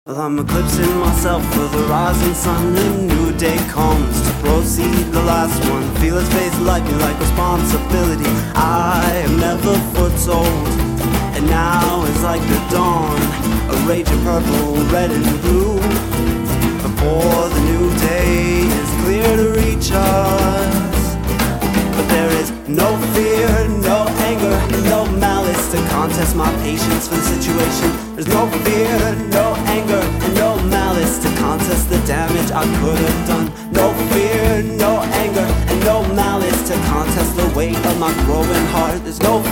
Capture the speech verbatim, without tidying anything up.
Well, I'm eclipsing myself for the rising sun. A new day comes to proceed, the last one. Feel its face light me like responsibility I am never foretold. And now is like the dawn, a rage of purple, red and blue. Before the new day is clear to reach us. But there is no fear, no anger, no malice to contest my patience for the situation. There's no fear, no anger, and no malice to contest the damage I could have done. No fear, no anger, and no malice to contest the weight of my growing heart. There's no